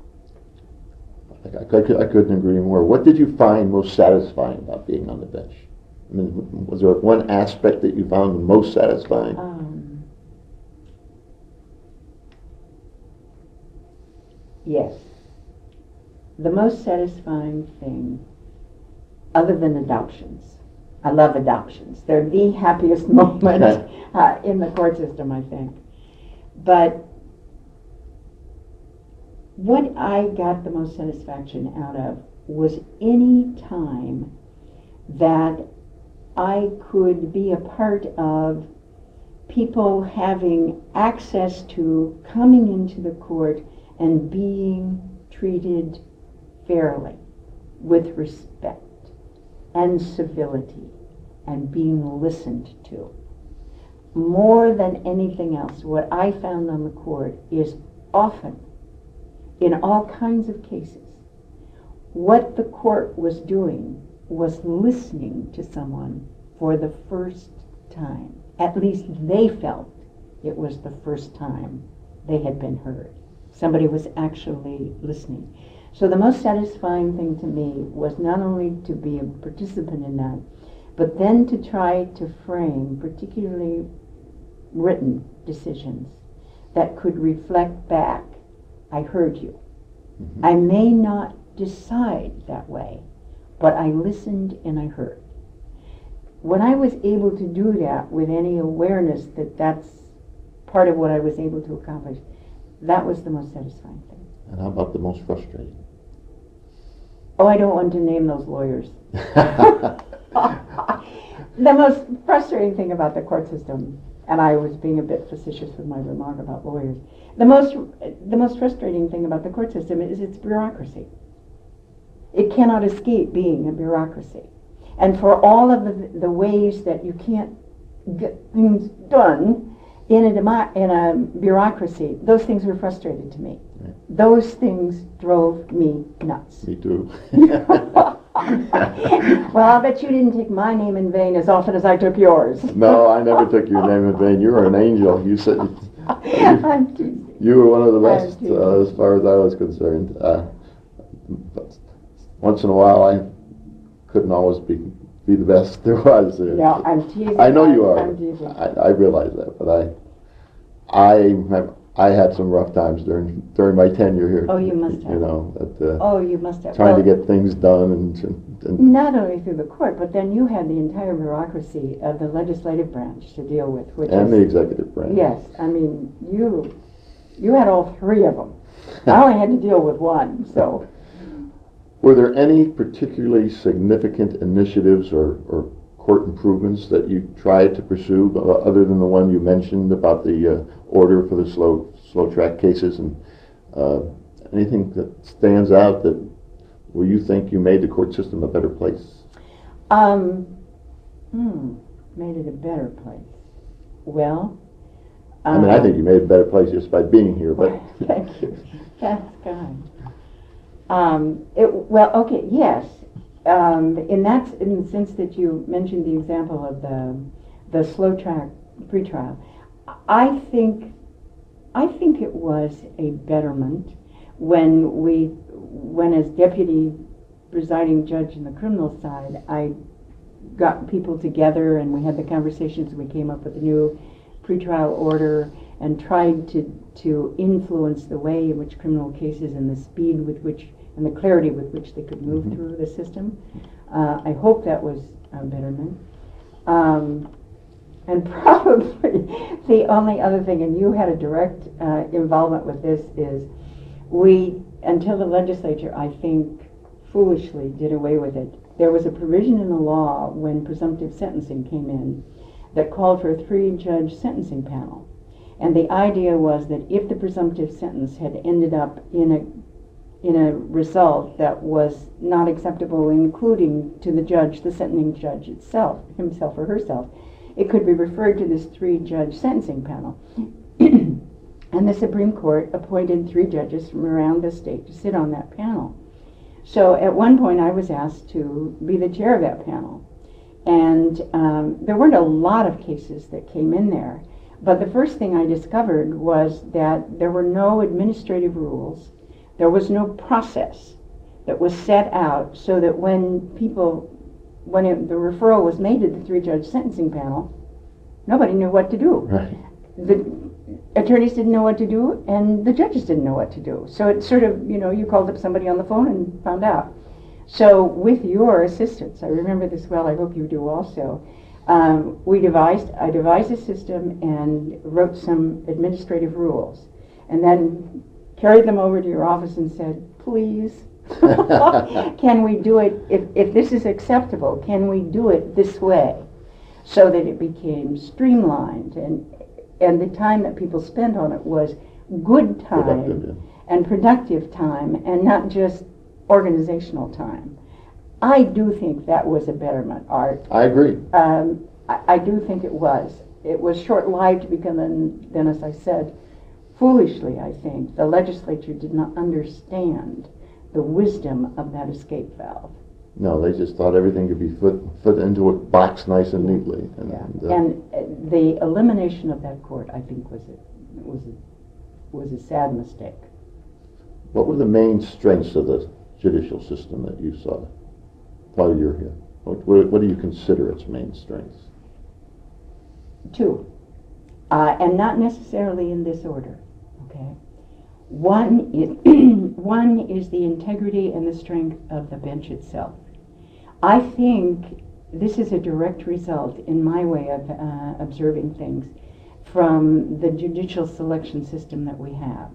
Speaker 1: I, I, I couldn't agree more. What did you find most satisfying about being on the bench? I mean, was there one aspect that you found the most satisfying?
Speaker 2: Um, yes. The most satisfying thing, other than adoptions, I love adoptions. They're the happiest moments uh, in the court system, I think. But what I got the most satisfaction out of was any time that I could be a part of people having access to coming into the court and being treated fairly, with respect and civility, and being listened to. More than anything else, what I found on the court is often, in all kinds of cases, what the court was doing was listening to someone for the first time. At least they felt it was the first time they had been heard. Somebody was actually listening. So the most satisfying thing to me was not only to be a participant in that, but then to try to frame particularly written decisions that could reflect back, I heard you. Mm-hmm. I may not decide that way, but I listened and I heard. When I was able to do that with any awareness that that's part of what I was able to accomplish, that was the most satisfying thing.
Speaker 1: And how about the most frustrating?
Speaker 2: Oh, I don't want to name those lawyers. The most frustrating thing about the court system, and I was being a bit facetious with my remark about lawyers, the most, the most frustrating thing about the court system is its bureaucracy. It cannot escape being a bureaucracy. And for all of the, the ways that you can't get things done in a, demo, in a bureaucracy, those things were frustrating to me. Right. Those things drove me nuts.
Speaker 1: Me too.
Speaker 2: Well, I'll bet you didn't take my name in vain as often as I took yours.
Speaker 1: No, I never took your name in vain. You were an angel. You said
Speaker 2: I'm teasing.
Speaker 1: You were one of the best uh, as far as I was concerned. Uh, but once in a while, I couldn't always be be the best there was.
Speaker 2: No, I'm teasing.
Speaker 1: I know you are.
Speaker 2: I'm teasing.
Speaker 1: I, I realize that, but I, I have, I had some rough times during during my tenure here.
Speaker 2: Oh, you must have.
Speaker 1: You know, that, uh,
Speaker 2: oh, you must have.
Speaker 1: Trying
Speaker 2: well,
Speaker 1: to get things done and, and, and
Speaker 2: not only through the court, but then you had the entire bureaucracy of the legislative branch to deal with, which
Speaker 1: and
Speaker 2: is,
Speaker 1: the executive branch.
Speaker 2: Yes, I mean you, you had all three of them. I only had to deal with one, so.
Speaker 1: Were there any particularly significant initiatives or, or court improvements that you tried to pursue, uh, other than the one you mentioned about the uh, order for the slow slow track cases, and uh, anything that stands out that where you think you made the court system a better place?
Speaker 2: Um, hmm, made it a better place. Well,
Speaker 1: I mean, I think you made it a better place just by being here, but
Speaker 2: thank you. That's kind. Um, it, well, okay, yes. Um, in that, in the sense that you mentioned the example of the the slow track pretrial, I think I think it was a betterment when we, when as deputy presiding judge in the criminal side, I got people together and we had the conversations and we came up with a new pretrial order and tried to to influence the way in which criminal cases and the speed with which and the clarity with which they could move mm-hmm. through the system. Uh, I hope that was a betterment. Um, and probably the only other thing, and you had a direct uh, involvement with this, is we, until the legislature, I think, foolishly did away with it. There was a provision in the law when presumptive sentencing came in that called for a three-judge sentencing panel. And the idea was that if the presumptive sentence had ended up in a in a result that was not acceptable, including to the judge, the sentencing judge itself, himself or herself, it could be referred to this three-judge sentencing panel. And the Supreme Court appointed three judges from around the state to sit on that panel. So at one point I was asked to be the chair of that panel. And um, there weren't a lot of cases that came in there. But the first thing I discovered was that there were no administrative rules. There was no process that was set out so that when people, when it, the referral was made to the three-judge sentencing panel, nobody knew what to do.
Speaker 1: Right.
Speaker 2: The attorneys didn't know what to do, and the judges didn't know what to do. So it sort of, you know, you called up somebody on the phone and found out. So with your assistance, I remember this well, I hope you do also, um, we devised, I devised a system and wrote some administrative rules, and then carried them over to your office and said, please, can we do it, if, if this is acceptable, can we do it this way? so that it became streamlined, and and the time that people spent on it was good time
Speaker 1: Productive, yeah.
Speaker 2: and productive time, and not just organizational time. I do think that was a betterment, Art.
Speaker 1: I agree.
Speaker 2: Um, I, I do think it was. It was short-lived because then, then, as I said, foolishly, I think, the legislature did not understand the wisdom of that escape valve.
Speaker 1: No, they just thought everything could be fit, fit into a box nice and neatly. And,
Speaker 2: Yeah.
Speaker 1: and, uh,
Speaker 2: And uh, the elimination of that court, I think, was a, was a, was a sad mistake.
Speaker 1: what were the main strengths of the judicial system that you saw while you're here? What, what, what do you consider its main strengths?
Speaker 2: Two, uh, and not necessarily in this order, okay? One is, one is the integrity and the strength of the bench itself. I think this is a direct result, in my way of uh, observing things, from the judicial selection system that we have.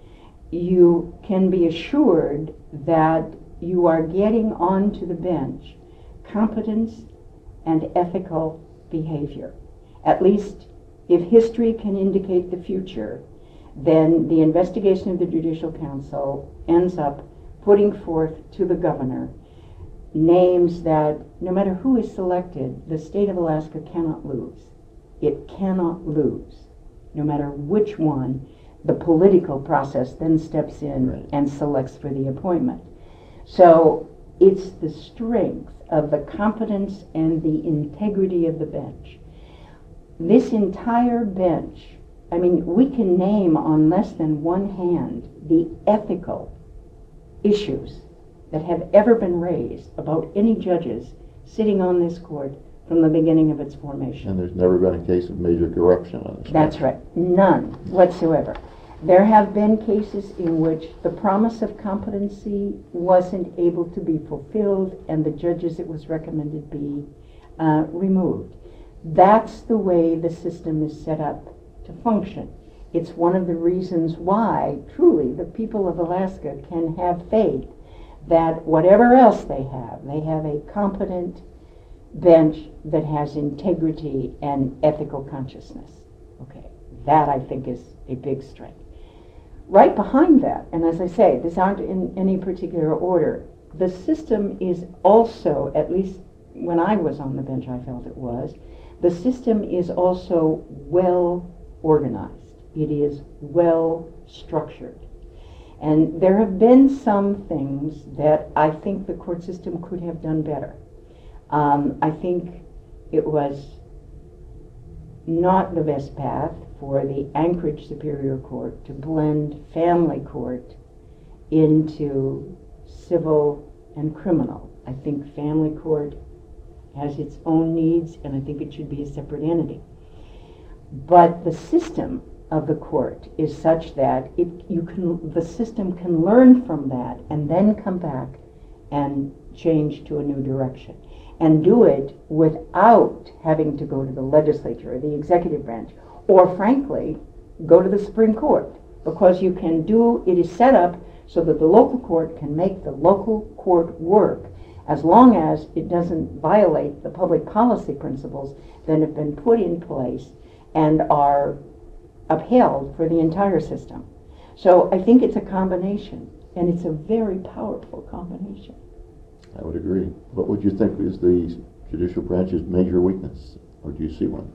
Speaker 2: You can be assured that you are getting onto the bench competence and ethical behavior. At least if history can indicate the future, then the investigation of the Judicial Council ends up putting forth to the governor names that, no matter who is selected, the state of Alaska cannot lose. It cannot lose. No matter which one, the political process then steps in
Speaker 1: Right.
Speaker 2: and selects for the appointment. So it's the strength of the competence and the integrity of the bench. This entire bench, I mean, we can name on less than one hand the ethical issues that have ever been raised about any judges sitting on this court from the beginning of its formation.
Speaker 1: And there's never been a case of major corruption on this.
Speaker 2: That's right. None whatsoever. There have been cases in which the promise of competency wasn't able to be fulfilled and the judges it was recommended be uh, removed. That's the way the system is set up to function. It's one of the reasons why, truly, the people of Alaska can have faith that whatever else they have, they have a competent bench that has integrity and ethical consciousness. Okay, that I think is a big strength. Right behind that, and as I say, these aren't in any particular order, the system is also, at least when I was on the bench I felt it was, the system is also well organized. It is well structured. And there have been some things that I think the court system could have done better. Um, I think it was not the best path for the Anchorage Superior Court to blend family court into civil and criminal. I think family court has its own needs, and I think it should be a separate entity. But the system of the court is such that it you can the system can learn from that and then come back and change to a new direction, and do it without having to go to the legislature or the executive branch, or frankly, go to the Supreme Court, because you can do, it is set up so that the local court can make the local court work as long as it doesn't violate the public policy principles that have been put in place and are upheld for the entire system. So I think it's a combination, and it's a very powerful combination.
Speaker 1: I would agree. What would you think is the judicial branch's major weakness, or do you see one?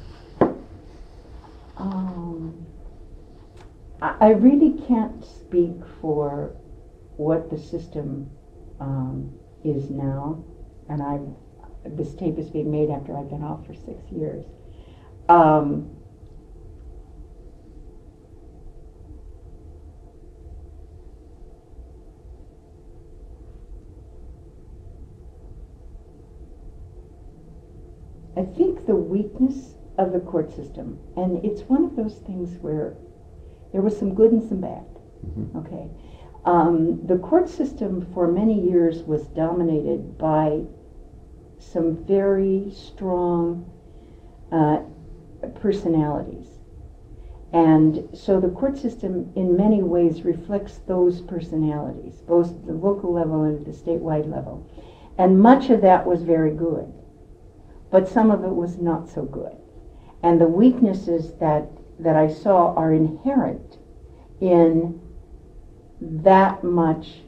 Speaker 2: Um, I, I really can't speak for what the system um, is now, and I this tape is being made after I've been off for six years. Um, I think the weakness of the court system, and it's one of those things where there was some good and some bad.
Speaker 1: Mm-hmm.
Speaker 2: Okay, um, the court system for many years was dominated by some very strong uh, personalities, and so the court system in many ways reflects those personalities, both at the local level and at the statewide level, and much of that was very good. but some of it was not so good. And the weaknesses that, that I saw are inherent in that much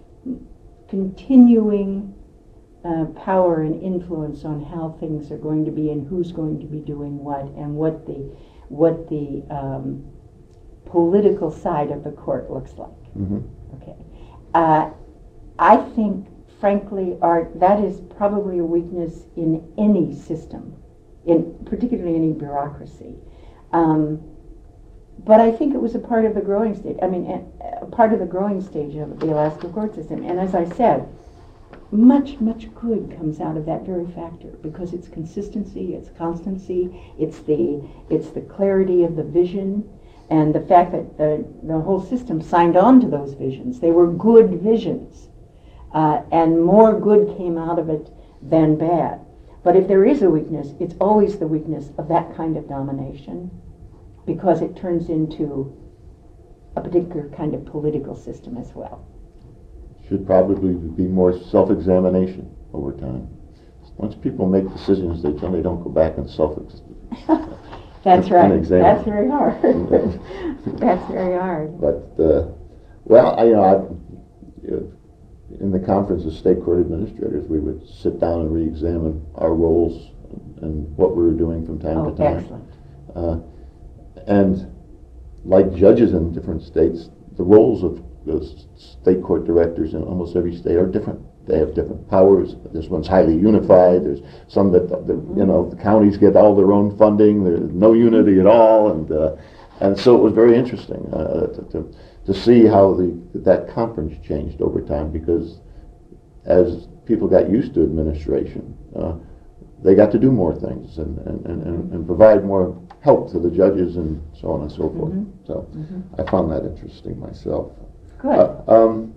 Speaker 2: continuing uh, power and influence on how things are going to be and who's going to be doing what and what the what the um, political side of the court looks like.
Speaker 1: Mm-hmm.
Speaker 2: Okay, uh, I think, frankly, Art, that is probably a weakness in any system, in particularly any bureaucracy. Um, But I think it was a part of the growing stage. I mean, a, a part of the growing stage of the Alaska court system. And as I said, much, much good comes out of that very factor because it's consistency, it's constancy, it's the it's the clarity of the vision, and the fact that the the whole system signed on to those visions. They were good visions, uh, and more good came out of it than bad. But if there is a weakness, it's always the weakness of that kind of domination, because it turns into a particular kind of political system as well.
Speaker 1: Should probably be more self-examination over time. Once people make decisions, they generally don't go back and self
Speaker 2: That's
Speaker 1: and
Speaker 2: right.
Speaker 1: examine.
Speaker 2: That's very hard. That's very hard.
Speaker 1: But, uh, well, I, you know, I, in the conference of state court administrators, we would sit down and re-examine our roles and what we were doing from time
Speaker 2: Oh,
Speaker 1: to time.
Speaker 2: excellent.
Speaker 1: Uh, and like judges in different states, the roles of those state court directors in almost every state are different. They have different powers. This one's highly unified. There's some that, that you know, the counties get all their own funding. There's no unity at all, and uh, and so it was very interesting uh, to, to to see how the that conference changed over time, because as people got used to administration, uh, they got to do more things and and, and, and provide more help to the judges and so on and so forth.
Speaker 2: Mm-hmm.
Speaker 1: So
Speaker 2: Mm-hmm.
Speaker 1: I found that interesting myself.
Speaker 2: Good.
Speaker 1: Uh, um,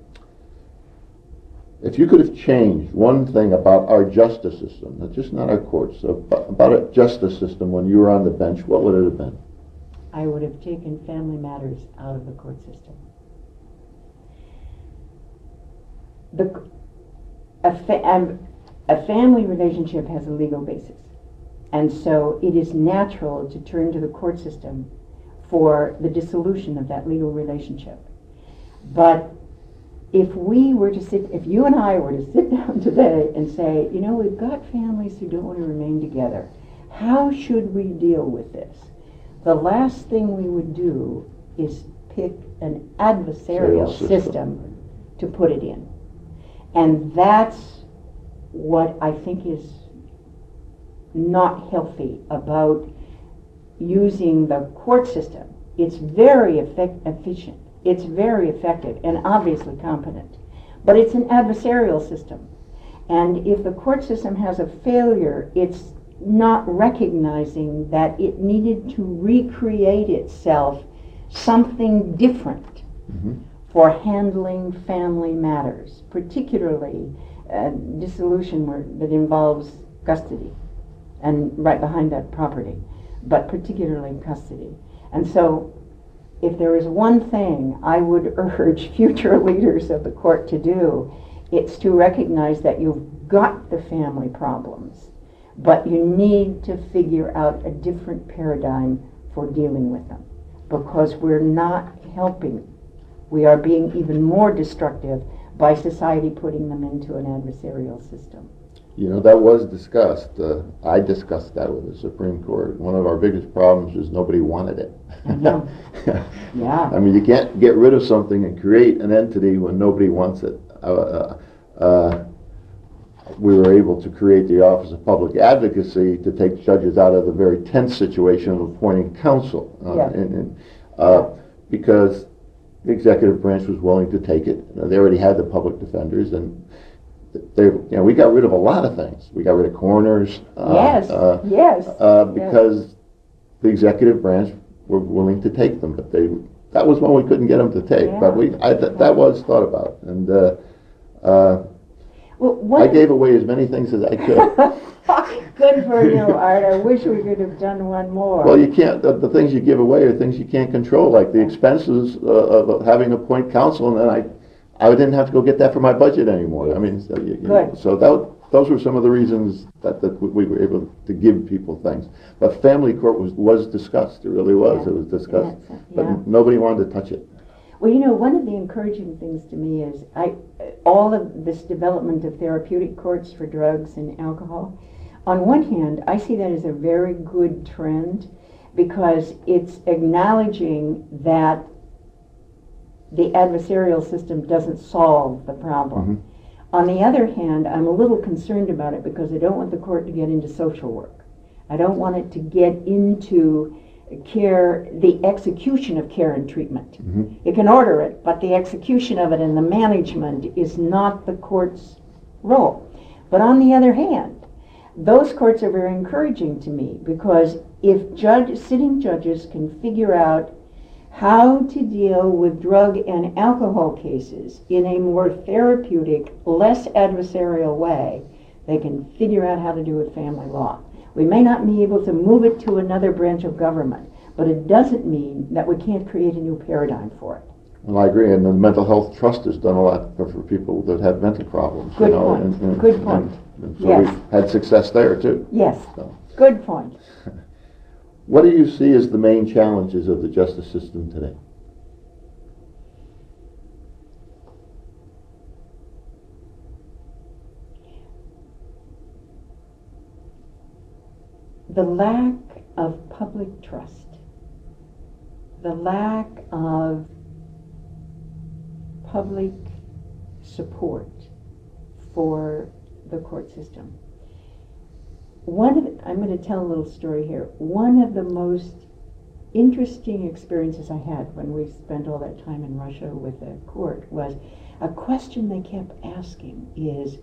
Speaker 1: if you could have changed one thing about our justice system, not just not our courts, about, about a justice system when you were on the bench, what would it have been?
Speaker 2: I would have taken family matters out of the court system. The, a, fa- um, a family relationship has a legal basis. And so it is natural to turn to the court system for the dissolution of that legal relationship. But if we were to sit, if you and I were to sit down today and say, you know, we've got families who don't want to remain together, how should we deal with this? The last thing we would do is pick an adversarial
Speaker 1: System.
Speaker 2: system to put it in. And that's what I think is not healthy about using the court system. It's very effect- efficient. It's very effective and obviously competent. But it's an adversarial system. And if the court system has a failure, it's not recognizing that it needed to recreate itself something different
Speaker 1: Mm-hmm.
Speaker 2: for handling family matters, particularly uh, dissolution where, that involves custody and right behind that property, but particularly custody. And so if there is one thing I would urge future leaders of the court to do, it's to recognize that you've got the family problems, but you need to figure out a different paradigm for dealing with them, because we're not helping. We are being even more destructive by society putting them into an adversarial system.
Speaker 1: You know, that was discussed. Uh, I discussed that with the Supreme Court. One of our biggest problems is nobody wanted it.
Speaker 2: I know. Yeah.
Speaker 1: I mean, you can't get rid of something and create an entity when nobody wants it. Uh, uh, uh, we were able to create the Office of Public Advocacy to take judges out of the very tense situation of appointing counsel. Uh,
Speaker 2: Yeah.
Speaker 1: and, and, uh, because the executive branch was willing to take it. You know, they already had the public defenders, and they, you know, we got rid of a lot of things. We got rid of coroners. Uh,
Speaker 2: Yes,
Speaker 1: uh,
Speaker 2: yes.
Speaker 1: Uh, because the executive branch were willing to take them, but they that was one we couldn't get them to take.
Speaker 2: Yeah.
Speaker 1: But we I, th- that was thought about, and uh, uh,
Speaker 2: Well, what
Speaker 1: I gave away as many things as I could.
Speaker 2: Good for you, Art. I wish we could have done one more.
Speaker 1: Well, you can't. The, the things you give away are things you can't control, like the expenses uh, of having a point counsel, and then I, I didn't have to go get that for my budget anymore. I mean, so, you, you know,
Speaker 2: Good.
Speaker 1: so that those were some of the reasons that, that we were able to give people things. But family court was, was discussed, it really was,
Speaker 2: Yeah.
Speaker 1: it was discussed.
Speaker 2: Yeah,
Speaker 1: But
Speaker 2: yeah.
Speaker 1: nobody wanted to touch it.
Speaker 2: Well, you know, one of the encouraging things to me is I, all of this development of therapeutic courts for drugs and alcohol. On one hand, I see that as a very good trend because it's acknowledging that the adversarial system doesn't solve the problem.
Speaker 1: Mhm.
Speaker 2: On the other hand, I'm a little concerned about it because I don't want the court to get into social work. I don't want it to get into care, the execution of care and treatment.
Speaker 1: Mhm.
Speaker 2: It can order it, but the execution of it and the management is not the court's role. But on the other hand, those courts are very encouraging to me because if judge, sitting judges can figure out how to deal with drug and alcohol cases in a more therapeutic, less adversarial way, they can figure out how to do with family law. We may not be able to move it to another branch of government, but it doesn't mean that we can't create a new paradigm for it.
Speaker 1: Well, I agree, and the Mental Health Trust has done a lot for, for people that have mental problems.
Speaker 2: Good
Speaker 1: you know,
Speaker 2: point.
Speaker 1: and- and-
Speaker 2: Good
Speaker 1: and-
Speaker 2: point.
Speaker 1: and so
Speaker 2: Yes.
Speaker 1: we've had success there too.
Speaker 2: Yes,
Speaker 1: So,
Speaker 2: good point.
Speaker 1: what do you see as the main challenges of the justice system today?
Speaker 2: The lack of public trust, the lack of public support for the court system. One of, I'm going to tell a little story here. One of the most interesting experiences I had when we spent all that time in Russia with the court was a question they kept asking is,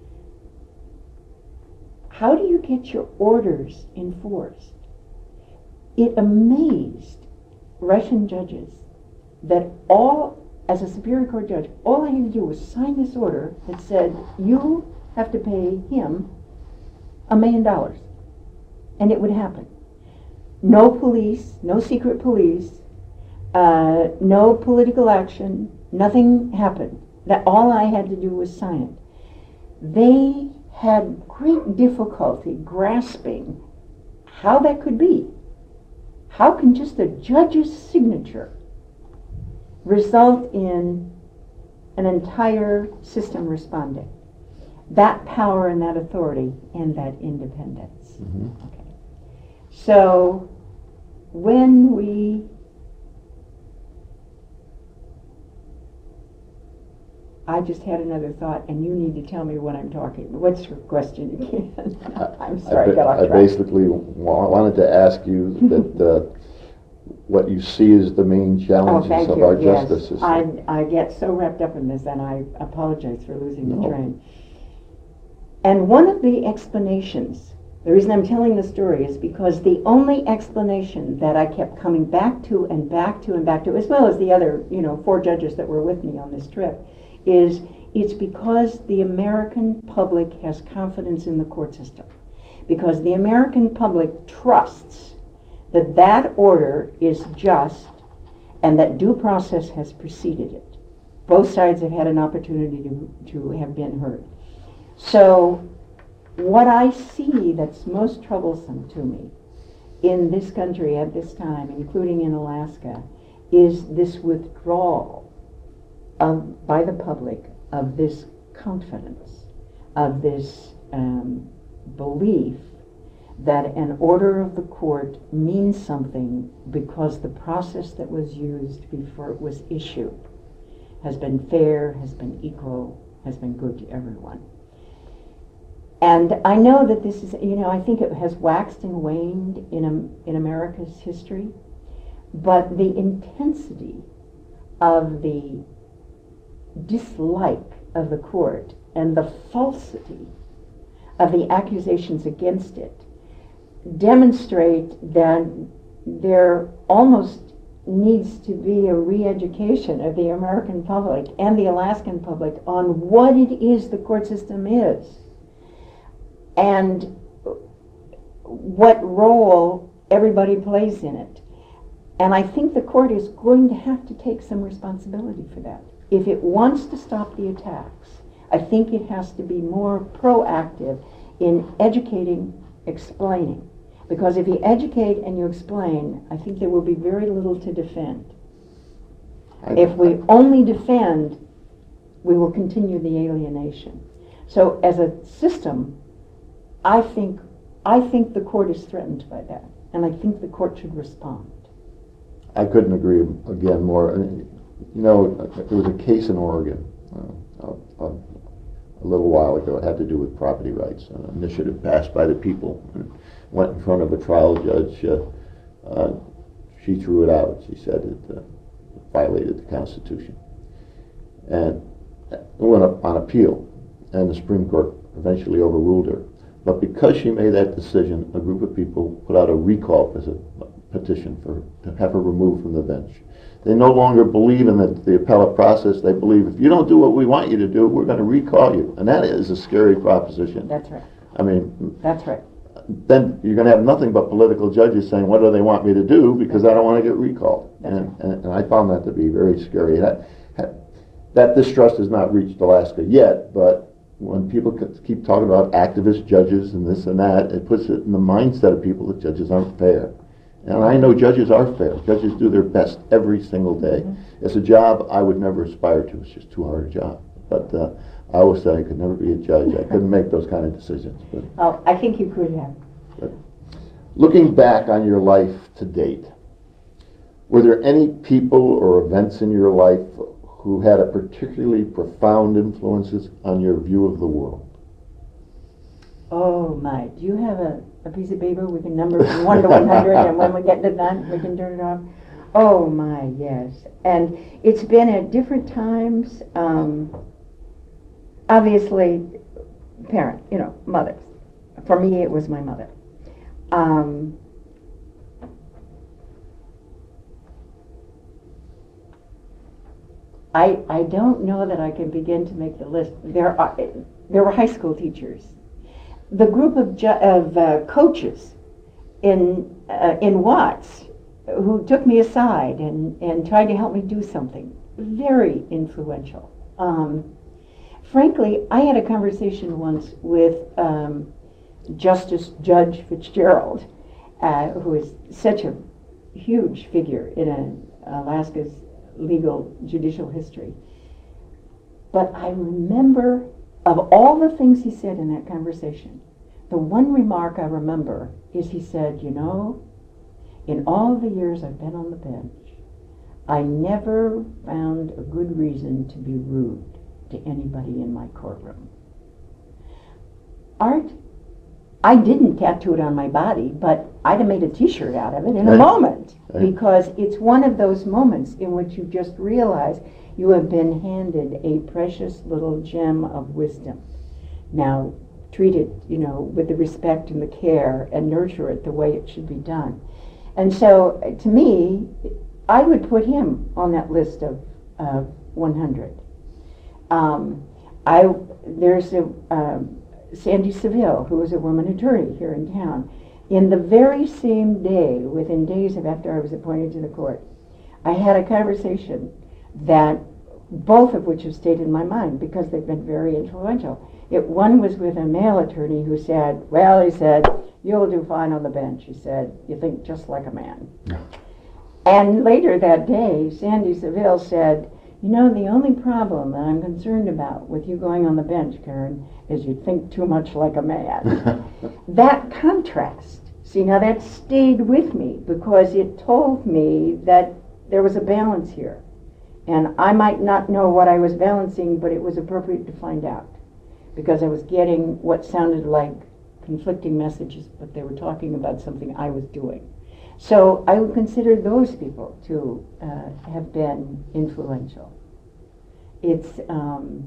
Speaker 2: how do you get your orders enforced? It amazed Russian judges that all, as a Superior Court judge, all I had to do was sign this order that said, you have to pay him a million dollars. And it would happen. No police, no secret police, uh, no political action, nothing happened. That all I had to do was sign it. They had great difficulty grasping how that could be. How can just a judge's signature result in an entire system responding? That power and that authority and that independence.
Speaker 1: Mhm.
Speaker 2: Okay. So when we I just had another thought, and you need to tell me what I'm talking about. What's your question again? I'm sorry, I
Speaker 1: I,
Speaker 2: got off
Speaker 1: I
Speaker 2: track.
Speaker 1: basically wa- wanted to ask you that uh, what you see as the main
Speaker 2: Oh,
Speaker 1: challenges
Speaker 2: thank
Speaker 1: of
Speaker 2: you.
Speaker 1: our
Speaker 2: Yes.
Speaker 1: justice system.
Speaker 2: I, I get so wrapped up in this, and I apologize for losing the
Speaker 1: No.
Speaker 2: train. And one of the explanations, the reason I'm telling the story is because the only explanation that I kept coming back to and back to and back to, as well as the other, you know, four judges that were with me on this trip, is it's because the American public has confidence in the court system. Because the American public trusts that that order is just and that due process has preceded it. Both sides have had an opportunity to, to have been heard. So what I see that's most troublesome to me in this country at this time, including in Alaska, is this withdrawal of, by the public of this confidence, of this um, belief that an order of the court means something because the process that was used before it was issued has been fair, has been equal, has been good to everyone. And I know that this is, you know, I think it has waxed and waned in, um, in America's history, but the intensity of the dislike of the court and the falsity of the accusations against it demonstrate that there almost needs to be a re-education of the American public and the Alaskan public on what it is the court system is and what role everybody plays in it. And I think the court is going to have to take some responsibility for that. If it wants to stop the attacks
Speaker 5: I think it has to be more proactive in educating, explaining. Because if you educate and you explain, I think there will be very little to defend.
Speaker 1: I-
Speaker 5: If we only defend, we will continue the alienation. So as a system, I think, I think the court is threatened by that, and I think the court should respond.
Speaker 1: I couldn't agree again more. I mean, you know, there was a case in Oregon uh, a, a little while ago. It had to do with property rights, an initiative passed by the people. And went in front of a trial judge. Uh, uh, she threw it out. She said it uh, violated the Constitution. And it went up on appeal, and the Supreme Court eventually overruled her. But because she made that decision, a group of people put out a recall petition for to have her removed from the bench. They no longer believe in the, the appellate process. They believe if you don't do what we want you to do, we're going to recall you. And that is a scary proposition.
Speaker 5: That's right.
Speaker 1: I mean,
Speaker 5: That's right.
Speaker 1: then you're going to have nothing but political judges saying, what do they want me to do, because I don't want to get recalled.
Speaker 5: That's
Speaker 1: And, and, and I found that to be very scary. That, that distrust has not reached Alaska yet, but when people keep talking about activist judges and this and that, it puts it in the mindset of people that judges aren't fair. And I know judges are fair. Judges do their best every single day. Mm-hmm. It's a job I would never aspire to. It's just too hard a job. But uh, I always said I could never be a judge. I couldn't make those kind of decisions. But,
Speaker 5: Oh, I think you could have.
Speaker 1: but looking back on your life to date, were there any people or events in your life who had a particularly profound influences on your view of the world?
Speaker 5: Oh my, do you have a, a piece of paper we can number from one to one hundred, and when we get to that, we can turn it off? Oh my, yes. And it's been at different times. Um, obviously, parent, you know, mothers. For me, it was my mother. Um, I, I don't know that I can begin to make the list. There are there were high school teachers. The group of ju- of uh, coaches in uh, in Watts who took me aside and, and tried to help me do something, very influential. Um, frankly, I had a conversation once with um, Justice Judge Fitzgerald, uh, who is such a huge figure in a, Alaska's legal judicial history. But I remember, of all the things he said in that conversation, the one remark I remember is he said, you know, in all the years I've been on the bench, I never found a good reason to be rude to anybody in my courtroom. Art, I didn't tattoo it on my body, but I'd have made a t-shirt out of it in a
Speaker 1: Right.
Speaker 5: moment.
Speaker 1: Right.
Speaker 5: Because it's one of those moments in which you just realize you have been handed a precious little gem of wisdom. Now, treat it, you know, with the respect and the care and nurture it the way it should be done. And so, uh, to me, I would put him on that list of uh, one hundred. Um, I there's a um, Sandy Seville, who was a woman attorney here in town. In the very same day, within days of after I was appointed to the court, I had a conversation that both of which have stayed in my mind because they've been very influential. It, one was with a male attorney who said, well, he said, you'll do fine on the bench. He said, you think just like a man. And later that day, Sandy Seville said, you know, the only problem that I'm concerned about with you going on the bench, Karen, is you think too much like a man. That contrast, see, now that stayed with me because it told me that there was a balance here. And I might not know what I was balancing, but it was appropriate to find out because I was getting what sounded like conflicting messages, but they were talking about something I was doing. So I would consider those people to uh, have been influential. It's um,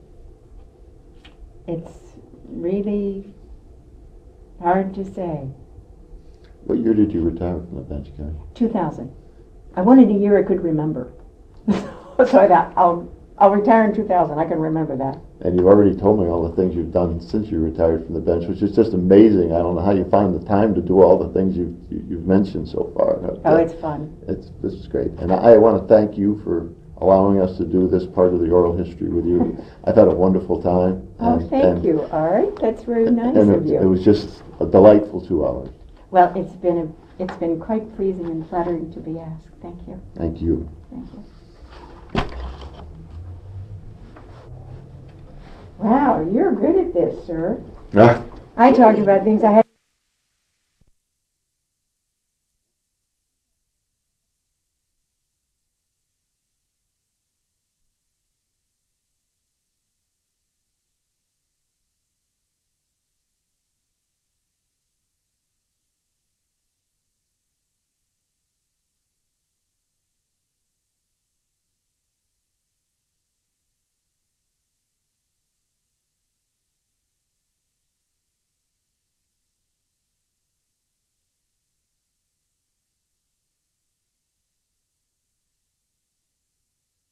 Speaker 5: it's really hard to say.
Speaker 1: What year did you retire from the bench, Karen?
Speaker 5: two thousand. I wanted a year I could remember. So I thought, I'll, I'll retire in two thousand. I can remember that.
Speaker 1: And you've already told me all the things you've done since you retired from the bench, which is just amazing. I don't know how you find the time to do all the things you've, you- you've mentioned so far.
Speaker 5: Oh, it's fun.
Speaker 1: It's, this is great. And I want to thank you for allowing us to do this part of the oral history with you. I've had a wonderful time.
Speaker 5: Oh,
Speaker 1: and-
Speaker 5: thank
Speaker 1: and-
Speaker 5: you, Art. That's very nice
Speaker 1: And
Speaker 5: of
Speaker 1: it, it
Speaker 5: you.
Speaker 1: was just a delightful two hours.
Speaker 2: Well, it's been, a, it's been quite pleasing and flattering to be asked. Thank you.
Speaker 1: Thank you.
Speaker 2: Thank you.
Speaker 5: Wow, you're good at this, sir.
Speaker 1: Ah,
Speaker 5: I talked about things I had